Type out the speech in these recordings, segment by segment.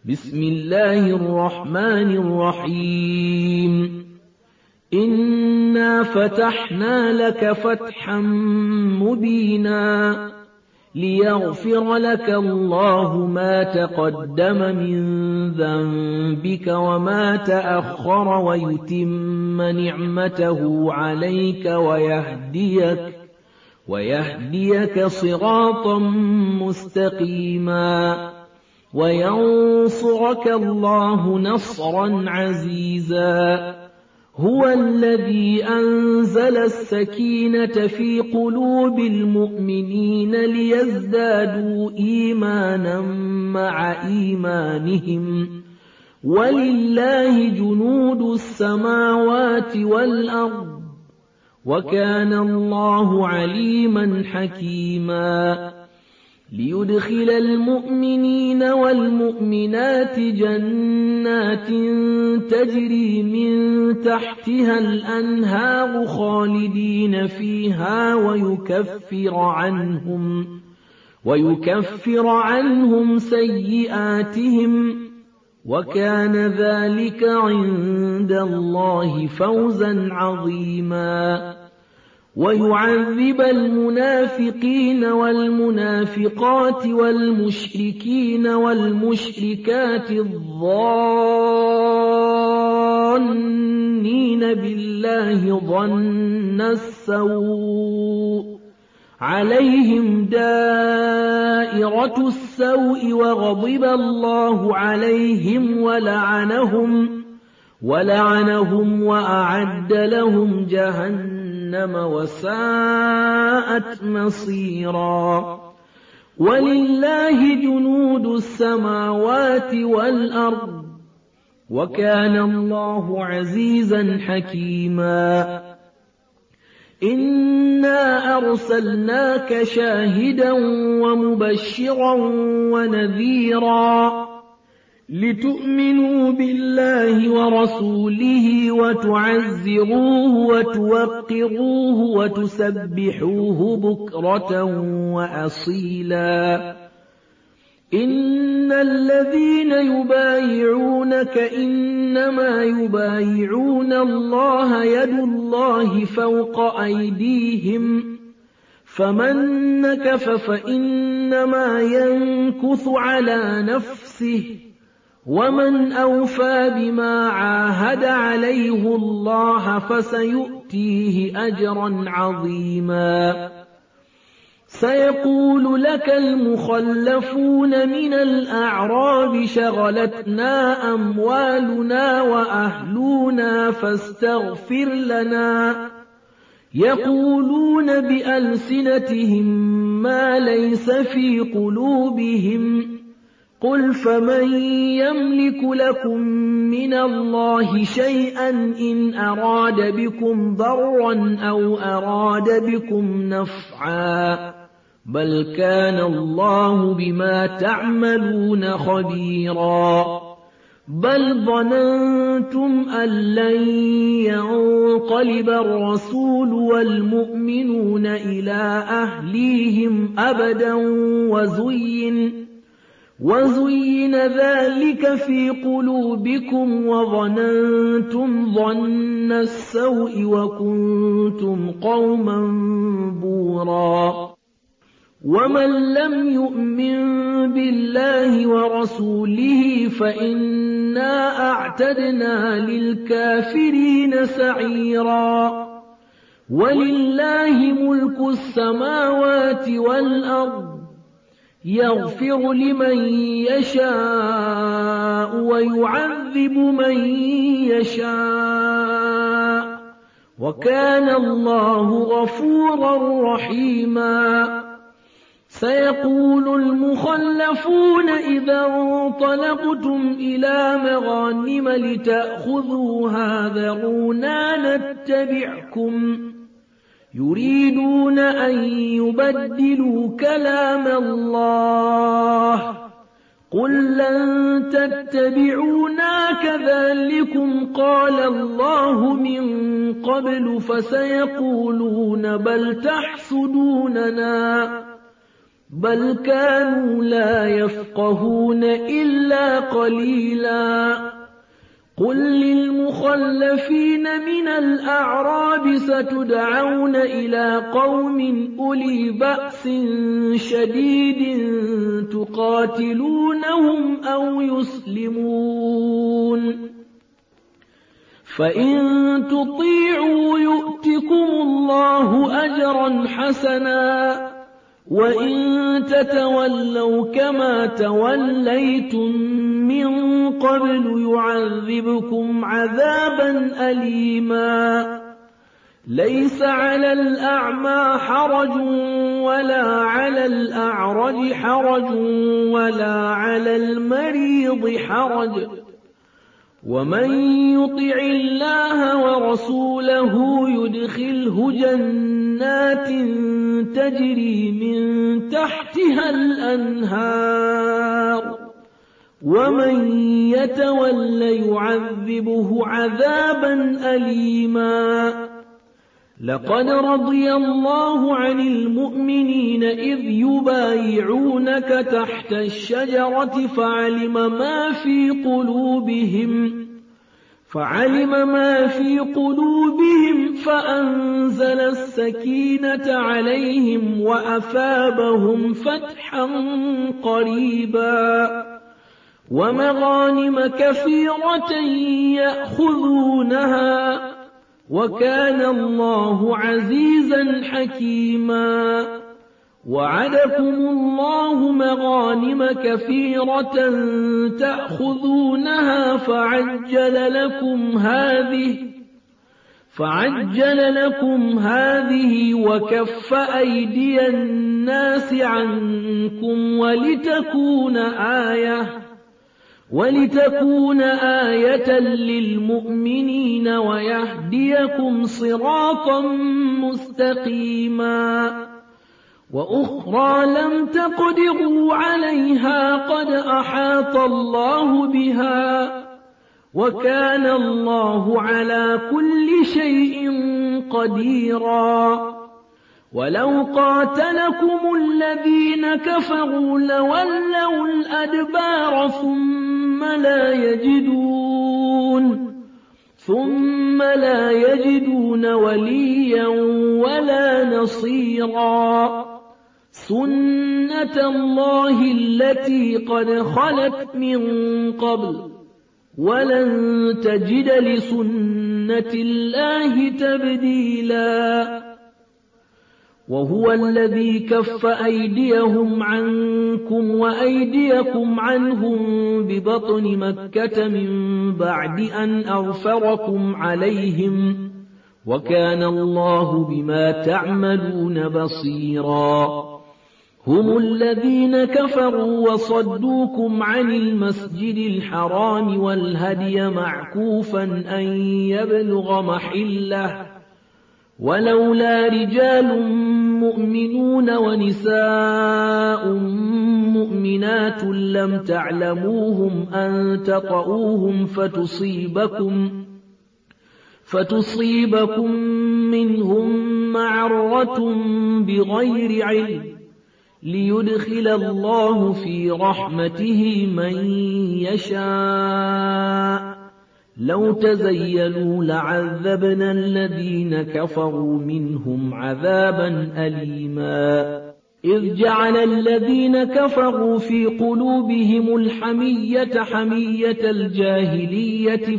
بسم الله الرحمن الرحيم إنا فتحنا لك فتحا مبينا ليغفر لك الله ما تقدم من ذنبك وما تأخر ويتم نعمته عليك ويهديك صراطا مستقيما وينصرك الله نصرا عزيزا هو الذي أنزل السكينة في قلوب المؤمنين ليزدادوا إيمانا مع إيمانهم ولله جنود السماوات والأرض وكان الله عليما حكيما ليدخل المؤمنين والمؤمنات جنات تجري من تحتها الأنهار خالدين فيها ويكفر عنهم سيئاتهم وكان ذلك عند الله فوزا عظيما ويعذب المنافقين والمنافقات والمشركين والمشركات الظانين بالله ظن السوء عليهم دائرة السوء وغضب الله عليهم ولعنهم وأعد لهم جهنم وساءت مصيرا ولله جنود السماوات والأرض وكان الله عزيزا حكيما إنا أرسلناك شاهدا ومبشرا ونذيرا لتؤمنوا بالله ورسوله وتعزروه وتوقروه وتسبحوه بكرة وأصيلا إن الذين يبايعونك إنما يبايعون الله يد الله فوق أيديهم فمن نكث فإنما ينكث على نفسه ومن أوفى بما عاهد عليه الله فسيؤتيه أجرا عظيما سيقول لك المخلفون من الأعراب شغلتنا أموالنا وأهلنا فاستغفر لنا يقولون بألسنتهم ما ليس في قلوبهم قل فمن يملك لكم من الله شيئا إن أراد بكم ضرا أو أراد بكم نفعا بل كان الله بما تعملون خبيرا بل ظننتم أن لن ينقلب الرسول والمؤمنون إلى أهليهم أبدا وزين ذلك في قلوبكم وظننتم ظن السوء وكنتم قوما بورا ومن لم يؤمن بالله ورسوله فإنا أعتدنا للكافرين سعيرا ولله ملك السماوات والأرض يغفر لمن يشاء ويعذب من يشاء وكان الله غفورا رحيما سيقول المخلفون إذا انطلقتم إلى مغانم لتأخذوها ذرونا نتبعكم يريدون أن يبدلوا كلام الله قل لن تتبعونا كذلكم قال الله من قبل فسيقولون بل تحسدوننا بل كانوا لا يفقهون إلا قليلا قل للمخلفين من الأعراب ستدعون إلى قوم أولي بأس شديد تقاتلونهم أو يسلمون فإن تطيعوا يؤتكم الله أجرا حسنا وإن تتولوا كما توليتم من قبل يعذبكم عذابا أليما ليس على الأعمى حرج ولا على الأعرج حرج ولا على المريض حرج ومن يطع الله ورسوله يدخله جنات تجري من تحتها الأنهار ومن يتول يعذبه عذابا أليما لقد رضي الله عن المؤمنين إذ يبايعونك تحت الشجرة فعلم ما في قلوبهم فأنزل السكينة عليهم وأثابهم فتحا قريبا ومغانم كثيرة يأخذونها وكان الله عزيزا حكيما وعدكم الله مغانم كثيرة تأخذونها فعجل لكم هذه وكف أيدي الناس عنكم ولتكون آية للمؤمنين ويهديكم صراطا مستقيما وأخرى لم تقدروا عليها قد أحاط الله بها وكان الله على كل شيء قديرا ولو قاتلكم الذين كفروا لولوا الأدبار ثم لا يجدون وليا ولا نصيرا سنة الله التي قد خلت من قبل ولن تجد لسنة الله تبديلا وهو الذي كف أيديهم عنكم وأيديكم عنهم ببطن مكة من بعد أن أغفركم عليهم وكان الله بما تعملون بصيرا هم الذين كفروا وصدوكم عن المسجد الحرام والهدي معكوفا أن يبلغ محله ولولا رجال مؤمنون ونساء مؤمنات لم تعلموهم أن تطؤوهم فتصيبكم منهم معرة بغير علم ليدخل الله في رحمته من يشاء لو تزيلوا لعذبنا الذين كفروا منهم عذابا أليما إذ جعل الذين كفروا في قلوبهم الحمية حمية الجاهلية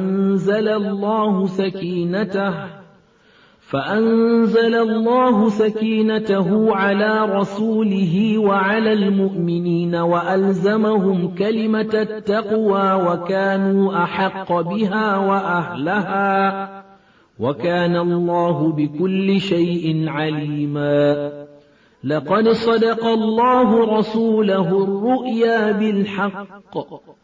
فأنزل الله سكينته على رسوله وعلى المؤمنين وألزمهم كلمة التقوى وكانوا أحق بها وأهلها وكان الله بكل شيء عليما لقد صدق الله رسوله الرؤيا بالحق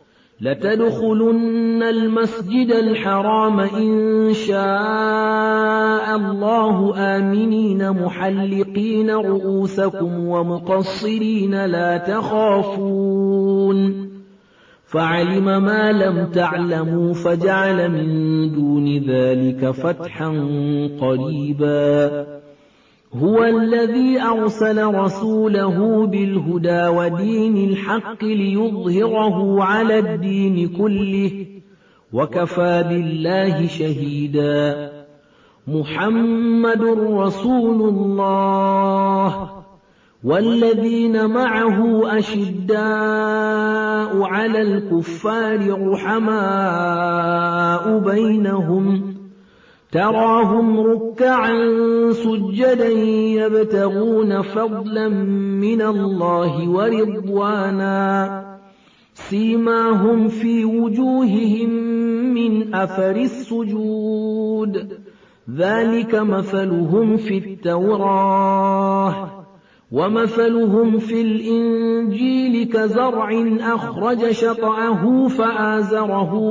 لتدخلن المسجد الحرام إن شاء الله آمنين محلقين رؤوسكم ومقصرين لا تخافون فعلم ما لم تعلموا فجعل من دون ذلك فتحا قريبا هُوَ الَّذِي أَرْسَلَ رَسُولَهُ بِالْهُدَىٰ وَدِينِ الْحَقِّ لِيُظْهِرَهُ عَلَى الدِّينِ كُلِّهِ ۚ وَكَفَىٰ بِاللَّهِ شَهِيدًا. مُّحَمَّدٌ رَّسُولُ اللَّهِ وَالَّذِينَ مَعَهُ أَشِدَّاءُ عَلَى الْكُفَّارِ رُحَمَاءُ بَيْنَهُمْ تَرَاهُمْ رُكَّعًا سُجَّدًا يَبْتَغُونَ فَضْلًا مِّنَ اللَّهِ وَرِضْوَانًا سِيمَاهُمْ فِي وُجُوهِهِم مِّنْ أَثَرِ السُّجُودِ ذَٰلِكَ مَثَلُهُمْ فِي التَّوْرَاةِ وَمَثَلُهُمْ فِي الْإِنجِيلِ كَزَرْعٍ أَخْرَجَ شَطْأَهُ فَآزَرَهُ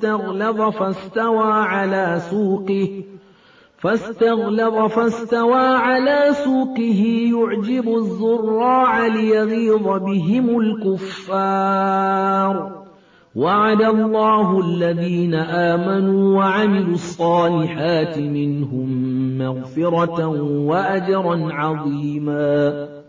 فاستغلظ على سوقه يعجب الزراع ليغيظ بهم الكفار. وعد الله الذين آمنوا وعملوا الصالحات منهم مغفرة وأجرا عظيما.